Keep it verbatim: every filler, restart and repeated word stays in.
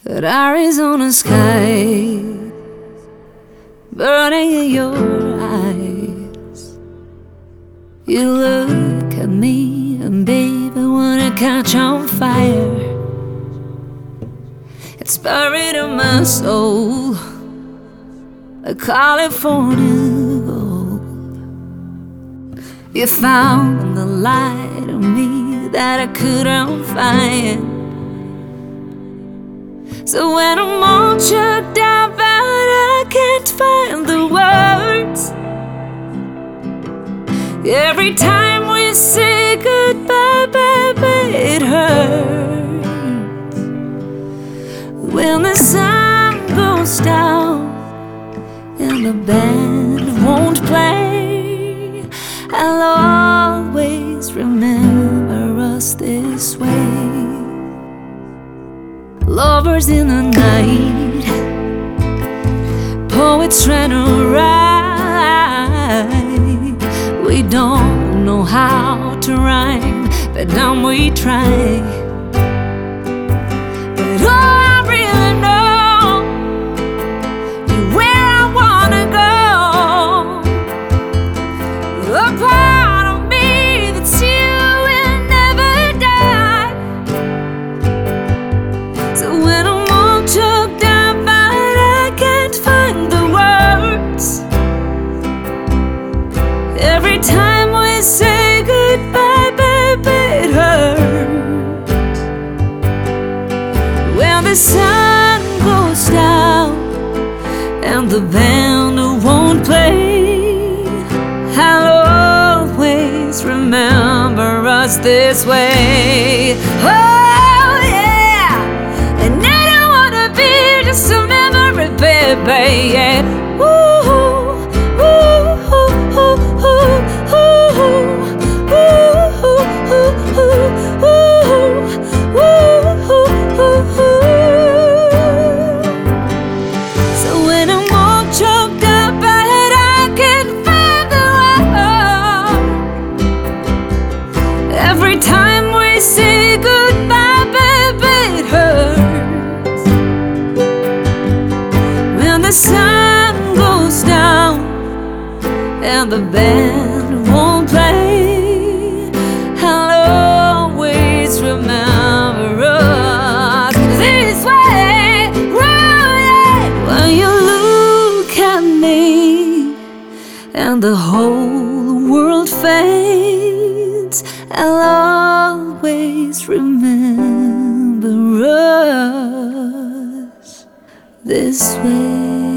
That Arizona sky burning in your eyes. You look at me and baby wanna catch on fire. It's buried in my soul, a California gold. You found the light in me that I couldn't find. So when I'm all choked out, but I can't find the words. Every time we say goodbye, baby, it hurts. When the sun goes down and the band won't play, I'll always remember us this way. Lovers in the night, poets trying to write. We don't know how to rhyme, but now we try. But all I really know is where I wanna go. A part of me that's you will never die. So when I'm all choked up, but I can't find the words. Every time we say goodbye, baby, it hurts. When the sun goes down and the band won't play, I'll always remember us this way. Oh yeah, and I don't wanna be just a memory, baby. Yeah. Ooh, ooh, ooh, ooh, ooh, ooh, ooh, ooh, ooh, ooh, ooh. So when I'm all choked up, but I can't find the word. Every time we say goodbye, baby, it hurts. When the sun goes down and the band won't play, I'll always remember us this way. Oh, yeah. When you look at me and the whole world fades, I'll always remember us this way.